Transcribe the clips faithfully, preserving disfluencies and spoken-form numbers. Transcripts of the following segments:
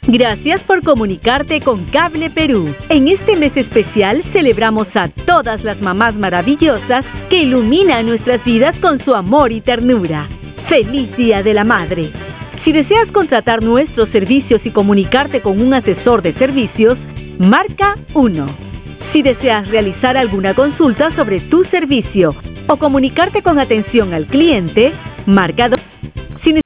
Gracias por comunicarte con Cable Perú. En este mes especial celebramos a todas las mamás maravillosas que iluminan nuestras vidas con su amor y ternura. ¡Feliz Día de la Madre! Si deseas contratar nuestros servicios y comunicarte con un asesor de servicios, marca uno. Si deseas realizar alguna consulta sobre tu servicio o comunicarte con atención al cliente, marca dos. Si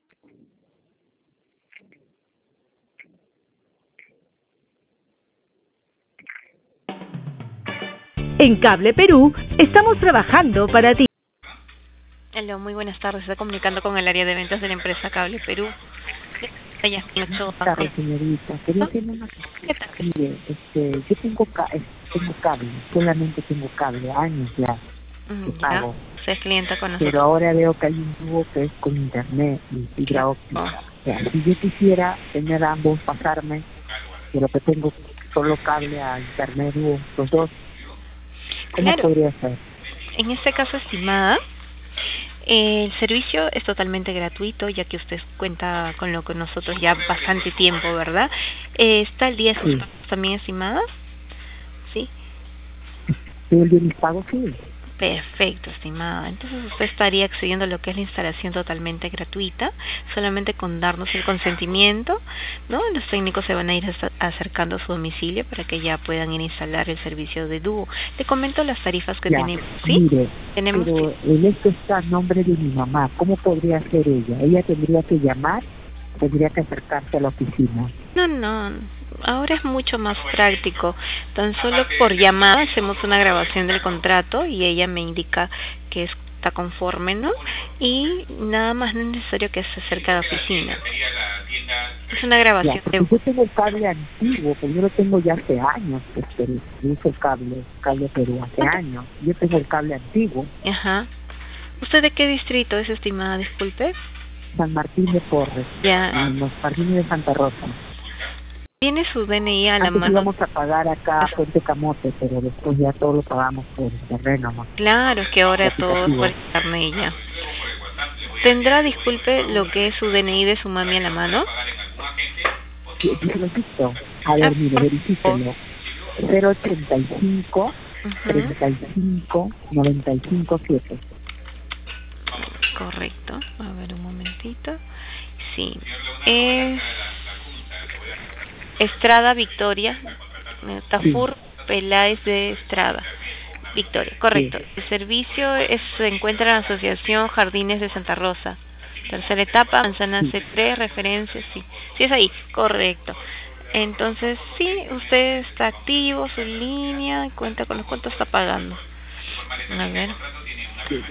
En Cable Perú estamos trabajando para ti. Hola, muy buenas tardes. Está comunicando con el área de ventas de la empresa Cable Perú. Vaya, Buenas tardes, señorita. Quería hacerle una pregunta. Mire, este, yo tengo, ca tengo cable, solamente tengo cable, años ya que ya, pago. usted es clienta con nosotros. Pero ahora veo que hay un tubo que es con internet y fibra óptica. O sea, si yo quisiera tener ambos, pasarme, pero que tengo solo cable a internet, dúo, los dos, ¿cómo Claro. podría ser? En este caso, estimada, eh, el servicio es totalmente gratuito, ya que usted cuenta con lo que nosotros ya bastante tiempo, ¿verdad? Eh, ¿Está el día de sus Sí. pagos también, estimada? Sí. ¿Yo el de mis pagos? Sí. Perfecto, estimada. Entonces usted estaría accediendo a lo que es la instalación totalmente gratuita, solamente con darnos el consentimiento, ¿no? Los técnicos se van a ir acercando a su domicilio para que ya puedan ir a instalar el servicio de dúo. Le comento las tarifas que Ya, tenemos, ¿sí? Mire, Tenemos pero en esto está a nombre de mi mamá. ¿Cómo podría ser ella? ¿Ella tendría que llamar? ¿Tendría que acercarse a la oficina? No, no, ahora es mucho más práctico. Tan solo por llamada hacemos una grabación del contrato y ella me indica que está conforme, ¿no? Y nada más no es necesario que se acerque a la oficina. Es una grabación Ya, porque de... yo tengo el cable antiguo, pero yo lo tengo ya hace años, este, yo uso el cable, cable Perú, hace años. Yo tengo el cable antiguo. Ajá. ¿Usted de qué distrito es, estimada? Disculpe. San Martín de Porres, Ya. en los jardines de Santa Rosa. ¿Tiene su D N I a la Antes mano? íbamos a pagar acá a Puente Camote, pero después ya todo lo pagamos por terreno, ¿no? Claro, que ahora todo es Aplicativo. por internet ya. ¿Tendrá, disculpe, lo que es su D N I de su mami a la mano? Sí, sí, lo visto. A ver, mire, verifíquelo. cero ochenta y cinco, treinta y cinco, noventa y cinco, siete. Correcto. A ver, un momentito. Sí. Es Estrada Victoria. Tafur Peláez de Estrada Victoria. Correcto. Sí. El servicio es, se encuentra en la Asociación Jardines de Santa Rosa. Tercera etapa, manzana C tres, referencia, sí. Sí es ahí, correcto. Entonces, sí, usted está activo, su línea, cuenta con los cuánto está pagando. A ver. Sí.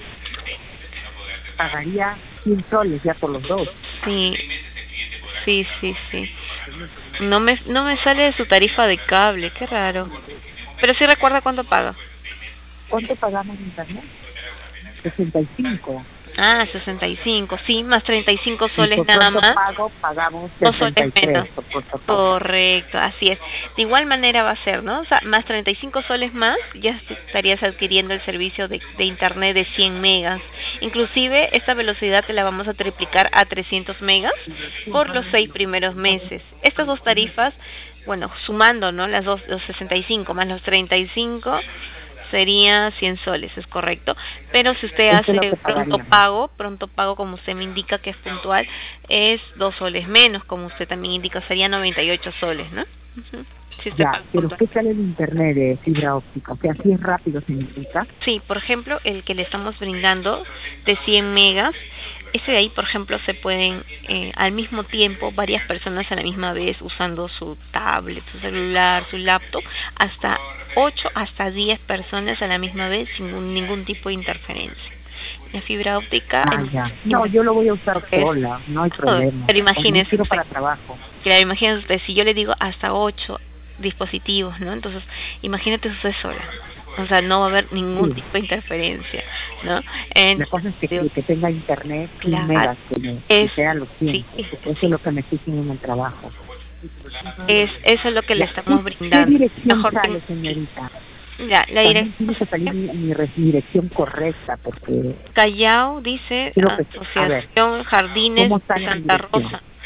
Pagaría cien soles ya por los dos. Sí, sí, sí, sí. No me, no me sale de su tarifa de cable, qué raro. Pero sí recuerda cuánto paga. ¿Cuánto pagamos en internet? sesenta y cinco. Ah, sesenta y cinco, sí, más treinta y cinco Y soles por nada cuánto más. pago, pagamos Dos sesenta y soles tres. menos. Por cuánto pago. Correcto, así es. De igual manera va a ser, ¿no? O sea, más treinta y cinco soles más, ya estarías adquiriendo el servicio de, de internet de cien megas. Inclusive, esta velocidad te la vamos a triplicar a trescientos megas por los seis primeros meses. Estas dos tarifas, bueno, sumando, ¿no? Las dos, los sesenta y cinco más los treinta y cinco, sería cien soles, es correcto. Pero si usted Eso hace es lo que pronto pagaríamos. pago, pronto pago como usted me indica que es puntual, es dos soles menos, como usted también indica, sería noventa y ocho soles, ¿no? Uh-huh. Si usted Ya, paga pero puntual. ¿qué sale en internet de fibra óptica? O sea, si es rápido, significa. Sí, por ejemplo, el que le estamos brindando de cien megas, ese de ahí, por ejemplo, se pueden eh, al mismo tiempo varias personas a la misma vez usando su tablet, su celular, su laptop, hasta ocho hasta diez personas a la misma vez sin un, ningún tipo de interferencia. La fibra óptica... Ah, en, ya. No, yo lo voy a usar es, sola, no hay problema. pero imagínese, Yo quiero para trabajo. Claro, imagínese usted, si yo le digo hasta ocho dispositivos, ¿no? Entonces, imagínate usted sola. O sea, no va a haber ningún Sí. tipo de interferencia, ¿no? La cosa es que, digo, que, que tenga internet sin claro, megas, que, me, que es- sea los cien. sí, Eso es lo que me exigen en el trabajo. es eso es lo que le Ya. estamos ¿Qué brindando. dirección Mejor sale, que- señorita? Ya, la También tiene que dirección salir mi, mi re- mi dirección correcta, porque Callao dice Quiero que- a ver, Asociación Jardines ¿cómo de está la Santa dirección? Rosa.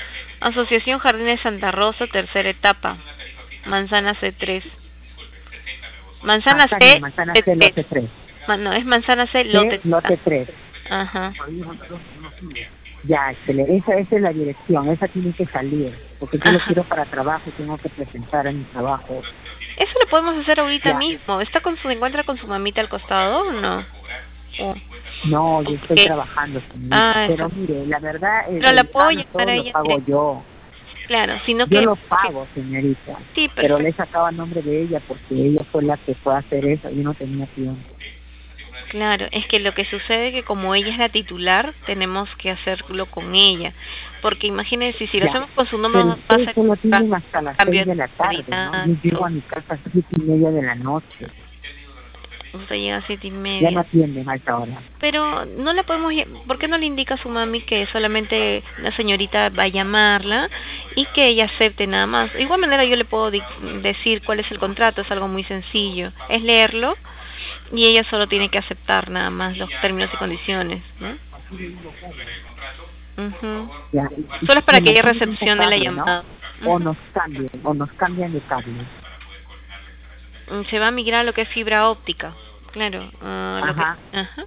Asociación Jardines Santa Rosa, tercera etapa. Manzana C tres. Manzana Manzana, C, manzana C C, tres. lote tres. Ma- No, es manzana C, C, lote lote tres. Ajá. Ya, excelente. Esa, esa es la dirección, esa tiene que salir, porque yo lo Ajá. quiero para trabajo y tengo que presentar en mi trabajo. Eso lo podemos hacer ahorita Ya. mismo. ¿Está con su, ¿Se encuentra con su mamita al costado o no? Oh. No, yo estoy Ok. trabajando, señorita, Ah, pero está. mire, la verdad, el, Pero la el puedo cable todo llamar a lo ella pago directo. yo. Claro, sino Yo que... lo pago, señorita, Sí, pero perfecto. le sacaba nombre de ella porque ella fue la que fue a hacer eso, yo no tenía tiempo. Claro, es que lo que sucede es que como ella es la titular, tenemos que hacerlo con ella. Porque imagínense, si lo Ya. hacemos con su nombre, Pero va a ustedes ser solo tienen hasta las cambio seis de la tarde, ¿no? calidad. Yo llego a mi casa a las siete y media de la noche, Usted llega a siete y ya no media. atienden a esta hora. Pero no la podemos... ll- ¿Por qué no le indica a su mami que solamente la señorita va a llamarla y que ella acepte nada más? De igual manera yo le puedo di- decir cuál es el contrato, es algo muy sencillo. Es leerlo y ella solo tiene que aceptar nada más los términos y condiciones, ¿no? Ujú. Ya. Y- Solo es para y que ella mantienen recepcione la ese cable, ¿no? llamada. O Ujú. nos cambian, o nos cambian de cable. Mm, Se va a migrar a lo que es fibra óptica. Claro. ah, lo que- Ajá. Ajá.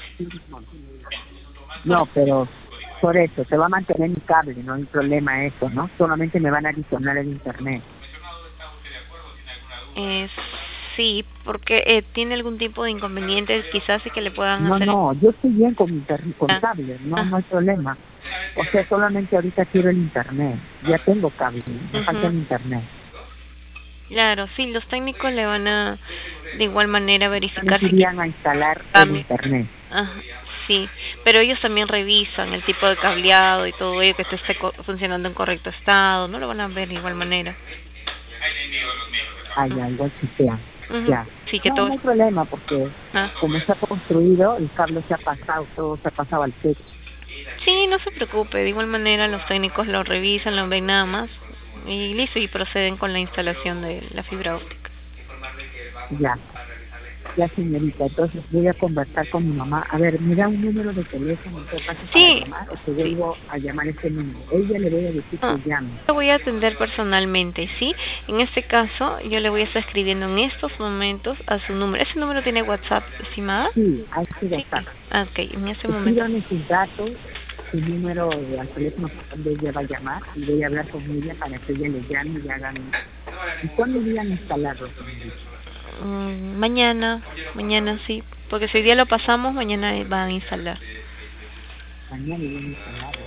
No, pero por eso, se va a mantener mi cable, no hay problema eso, ¿no? Solamente me van a adicionar el internet. Eh, sí, porque eh, tiene algún tipo de inconveniente, quizás y que le puedan No, hacer... no, yo estoy bien con mi internet, con Ah. cable, no, Ah. no hay problema. O sea, solamente ahorita quiero el internet. Ya tengo cable, me Ujú. falta el internet. Claro, sí, los técnicos le van a de igual manera verificar Me si irían a instalar el cambia. internet. Ajá, sí, pero ellos también revisan el tipo de cableado y todo ello, que esto esté co- funcionando en correcto estado, no lo van a ver de igual manera. Ah, ya, igual que sea. Ujú. Ya. Sí, que No, todo... no hay problema porque Ah. como está construido, el cable se ha pasado, todo se ha pasado al techo. Sí, no se preocupe, de igual manera los técnicos lo revisan, lo ven nada más y listo, y proceden con la instalación de la fibra óptica. Ya. Ya, señorita, entonces voy a conversar con mi mamá. A ver, ¿me da un número de teléfono en todo caso Sí. para llamar o te vuelvo a llamar ese número? Ella le voy a decir Ah, que llame. lo voy a atender personalmente, ¿sí? En este caso, yo le voy a estar escribiendo en estos momentos a su número. ¿Ese número tiene WhatsApp, estimada? Sí, a ese Sí. WhatsApp. Ah, ok, en este momento. Escríbame sus datos, su número de al teléfono donde ella va a llamar y voy a hablar con ella para que ella le llame y hagan... ¿Y cuándo iban a instalarlo, señorita? Mm, mañana, mañana sí, porque si hoy día lo pasamos, mañana van a instalar. Mañana iban a instalarlo.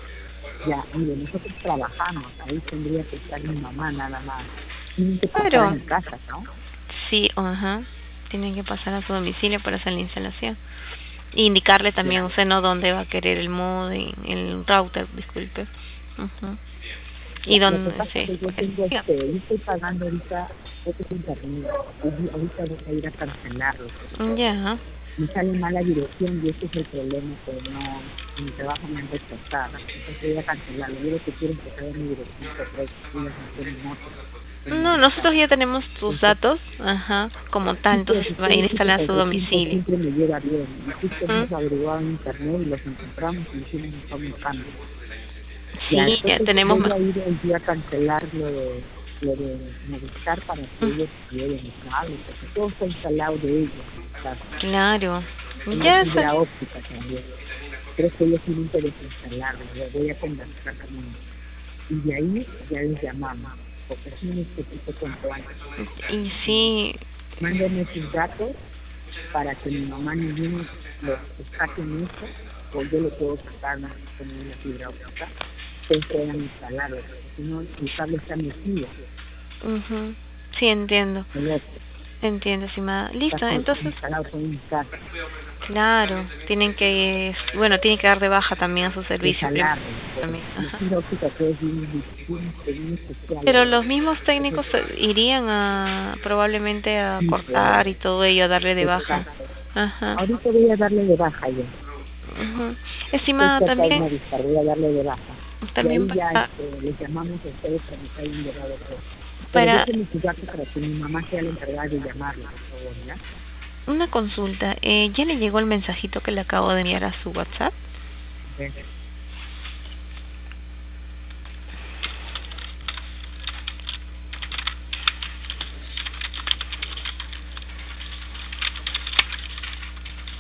Ya, mire, nosotros trabajamos, ahí tendría que estar mi mamá nada más. Tienen que pasar Pero- a mi casa, ¿no? Sí, ajá, tienen que pasar a su domicilio para hacer la instalación. Y indicarle también a usted, ¿no?, dónde va a querer el modem, el router, disculpe. Ujú. Y Lo que dónde, pasa es sí. que yo tengo este, yo estoy pagando ahorita este internet, y ahorita voy a ir a cancelarlo. Ya. Me sale mala dirección y ese es el problema, que no, mi trabajo me han rechazado, entonces voy a cancelarlo. Yo lo que quiero es que sea mi dirección correcta, y las mencionen otras. No, nosotros ya tenemos tus datos, ajá, como tal, entonces va a ir a instalar a su domicilio. Siempre me llega bien, y justo ¿Mm? hemos averiguado en internet y los encontramos y hicimos un cambio cambio. Sí, Ya, ya entonces tenemos voy más. a ir el día a cancelar lo de, lo de Movistar para que ellos lleven el cable, porque todo está instalado de ellos. Está, Claro. en Ya la fibra sé. óptica también. Creo que ellos tienen que desinstalarlo, lo voy a conversar con ellos. Y de ahí ya les llamamos, porque es un necesito cuanto antes. Y sí, Mándenme sus datos para que mi mamá ni niños los saquen eso, o yo lo puedo sacar más con una fibra óptica, se puedan instalarlo, porque si no el cable está metido. ujú, sí, entiendo. El otro Entiendo, estimada. Listo, está entonces, instalado por mi casa, claro, tienen que, bueno, tienen que dar de baja también a su servicio. instalarlo. También, La ajá. fibra óptica que es bien, bien, bien especial. Pero los mismos técnicos eh, irían a probablemente a Sí, cortar y todo ello, a darle de baja. Exacto. Ajá. Ahorita voy a darle de baja yo. Ujú. Estimada, Estoy cerca de también, Movistar, voy a darle de baja. también y ahí ya para, este, les llamamos a ustedes para que hayan llegado a todo. para Pero déjenme sus datos para que mi mamá sea la encargada de llamarla, por favor, ¿ya? una consulta. Eh, ¿Ya le llegó el mensajito que le acabo de enviar a su WhatsApp? Ven.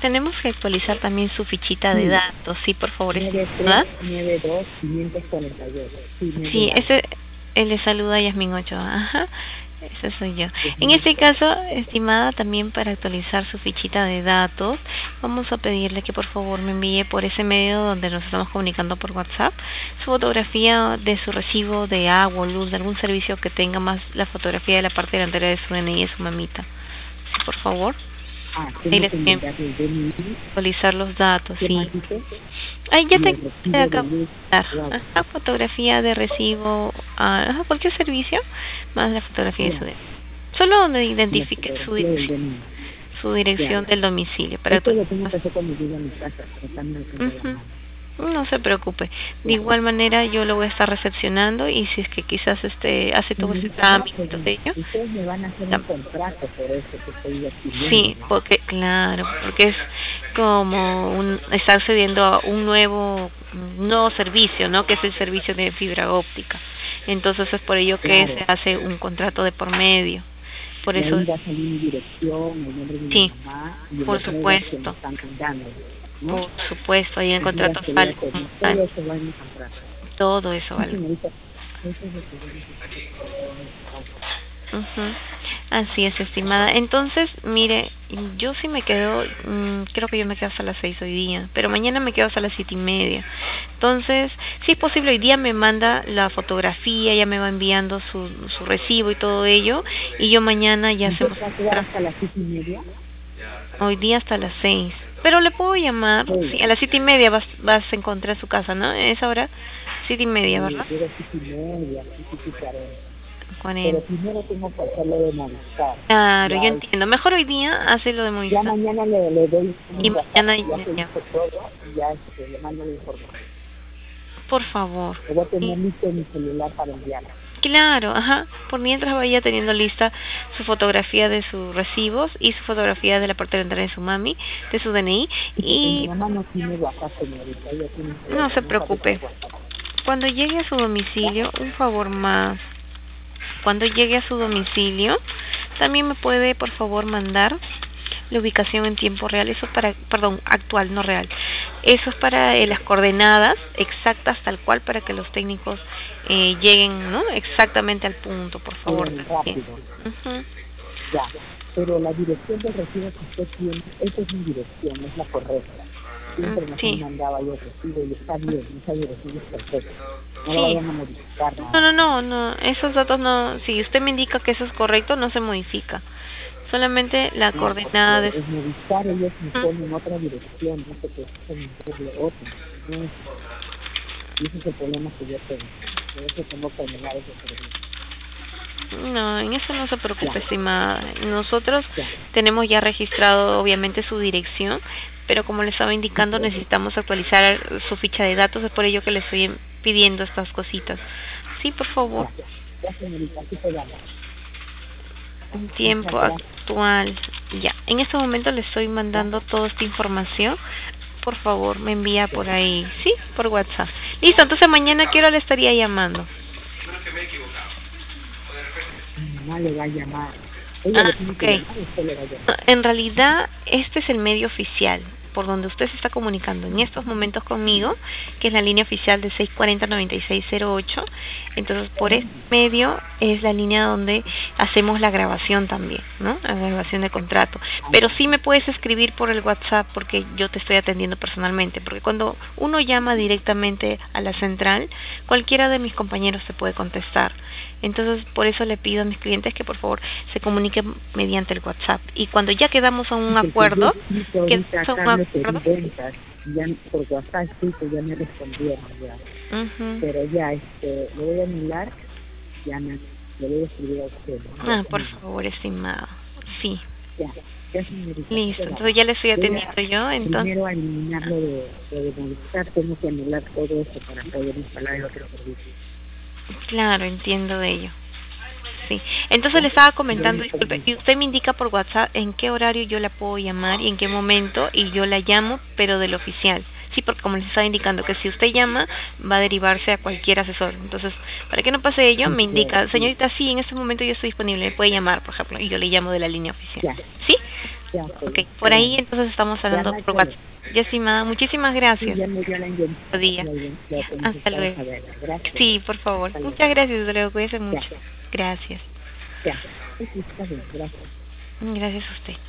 tenemos que actualizar también su fichita de Sí. datos, sí, por favor, nueve estimada. tres nueve dos quinientos cuarenta y ocho. Sí, me Sí, llega. ese, él le saluda a Yasmin Ochoa, ajá, ese soy yo. En Yasmin este Ochoa. caso, estimada, también para actualizar su fichita de datos, vamos a pedirle que por favor me envíe por ese medio donde nos estamos comunicando por WhatsApp, su fotografía de su recibo de agua o luz, de algún servicio que tenga, más la fotografía de la parte delantera de su D N I y de su mamita. Sí, por favor. Ah, Ahí tengo les que voy a mandar el D N I. actualizar los datos, ¿Qué sí. más dice? Ahí ya Y te el recibo te de acabo de luz. dar. Wow. Ajá, fotografía de recibo, ah, ajá, cualquier servicio, más la fotografía de Ya. su D N I. Solo donde La identifique su fotografía del dirección, D N I. su dirección Ya. del domicilio. Para Esto lo actualizar. tengo que hacer cuando llegue a mi casa, pero también lo tengo a la Ujú. mano. No se preocupe. De Ya. igual manera yo lo voy a estar recepcionando y si es que quizás este hace todo ese Señorita, una trámite de pregunta. ello. Ustedes me van a hacer Ya. un contrato por eso que estoy adquiriendo, Sí, ¿no? porque claro, porque es como un, estar cediendo a un nuevo, un nuevo servicio, ¿no? Que es el servicio de fibra óptica. Entonces es por ello que Claro. se hace un contrato de por medio. Por Y eso, ahí va a salir mi dirección, el nombre de mi sí, mamá y el por otro que me supuesto, están dando, ¿no? por supuesto, ahí en el Es la contrato que voy a sale pedir. como Todo tal, eso va en mi contrato. todo eso, Sí, ¿vale? señorita, eso es lo que yo necesito para mi trabajo. Ujú. Así es, estimada. Entonces, mire, yo sí me quedo, mmm, creo que yo me quedo hasta las seis hoy día, pero mañana me quedo hasta las siete y media. Entonces, si es posible, hoy día me manda la fotografía, ya me va enviando su, su recibo y todo ello, y yo mañana ya ¿Y hacemos va a quedar hasta las siete y media? hoy día hasta las seis. Pero le puedo llamar, Sí. sí, a las siete y media vas, vas a encontrar su casa, ¿no? En esa hora, siete y media, Sí, ¿verdad? llego a siete y media, siete y cuarenta. Pero cuarenta. primero tengo que hacerlo de Movistar. Claro, Ya, yo entiendo. Mejor hoy día hace lo de ya Movistar. mañana le, le doy un Y WhatsApp, mañana ya se ya, hizo todo, y ya este, le mando la información. por favor. Lo voy a tener Sí, listo en mi celular para enviarla. claro, ajá. Por mientras vaya teniendo lista su fotografía de sus recibos y su fotografía de la parte delantera de su mami, de su D N I. Sí, porque mi Y mamá no tiene WhatsApp, señorita, ella tiene un no se teléfono, no sabe preocupe. usar WhatsApp. Cuando llegue a su ¿Ya? domicilio, un favor más. Cuando llegue a su domicilio, también me puede, por favor, mandar la ubicación en tiempo real. Eso para, perdón, actual, no real. Eso es para eh, las coordenadas exactas, tal cual, para que los técnicos eh, lleguen, ¿no? Exactamente al punto, por favor. Bien, También. rápido. Ujú. Ya. Pero la dirección del recibo que usted tiene, esa es mi dirección, es la correcta. Siempre Mm, nos han Sí, mandado ahí el recibo y está bien, esa dirección es perfecta. No la sí. vayan a modificar No, nada. no, no, no. Esos datos no. Si usted me indica que eso es correcto, no se modifica. Solamente la No, coordenada porque de. es Movistar, ellos me Ujú. ponen otra dirección, no sé qué es el otra. No es, y ese es el problema que yo tengo. Por eso tengo que anular ese servicio. No, en eso no se preocupe, Ya, estimada. Nosotros ya. tenemos ya registrado, obviamente, su dirección, pero como le estaba indicando, necesitamos actualizar su ficha de datos, es por ello que le estoy pidiendo estas cositas. Sí, por favor, Ya, ya señorita, así te llamo. en Muchas tiempo gracias. actual. Ya, en este momento le estoy mandando toda esta información. Por favor, me envía por ahí, sí, por WhatsApp. Listo, entonces mañana, ¿a qué hora le estaría llamando? Mi mamá le va a llamar. Ella Ah, le tiene que ok. llamar y usted le va a llamar. En realidad, este es el medio oficial por donde usted se está comunicando en estos momentos conmigo, que es la línea oficial de seis cuatro cero, nueve seis cero ocho. Entonces, por este medio es la línea donde hacemos la grabación también, ¿no? La grabación de contrato. Pero sí me puedes escribir por el WhatsApp porque yo te estoy atendiendo personalmente, porque cuando uno llama directamente a la central, cualquiera de mis compañeros te puede contestar. Entonces, por eso le pido a mis clientes que por favor se comuniquen mediante el WhatsApp. Y cuando ya quedamos a un Porque acuerdo, yo escrito que ahorita a un acá le pedí acuerdo, ventas, y ya por WhatsApp escrito ya me respondieron ya. ujú. Pero ya, este, lo voy a anular, ya me, le voy a escribir a usted. ¿no? Ah, Ya, por señora. favor, estimado. Sí, Ya, ya señorita. listo. ya. Entonces ya le estoy Voy a atendiendo yo, entonces. primero a eliminarlo de, de, de Movistar, tengo que anular todo eso para poder instalar el otro servicio. Claro, entiendo de ello. Sí. Entonces le estaba comentando, Yo disculpe, necesito- y usted me indica por WhatsApp en qué horario yo la puedo llamar y en qué momento, y yo la llamo, pero del oficial. Sí, porque como les estaba indicando, que si usted llama, va a derivarse a cualquier asesor. Entonces, para que no pase ello, me indica, señorita, sí, en este momento yo estoy disponible, me puede llamar, por ejemplo, y yo le llamo de la línea oficial. Ya. ¿Sí? Ya, Ok, por ahí entonces estamos hablando no hay por problema. WhatsApp. Ya, estimada, muchísimas Sí, gracias. ya me dio la intención. Buen día. La, la, la Hasta necesitaba luego. saber. Gracias. Sí, por favor. Hasta luego. Muchas gracias, desde luego. Cuídese mucho. Ya. Gracias. Ya. Sí, sí, está bien. Gracias. Gracias a usted.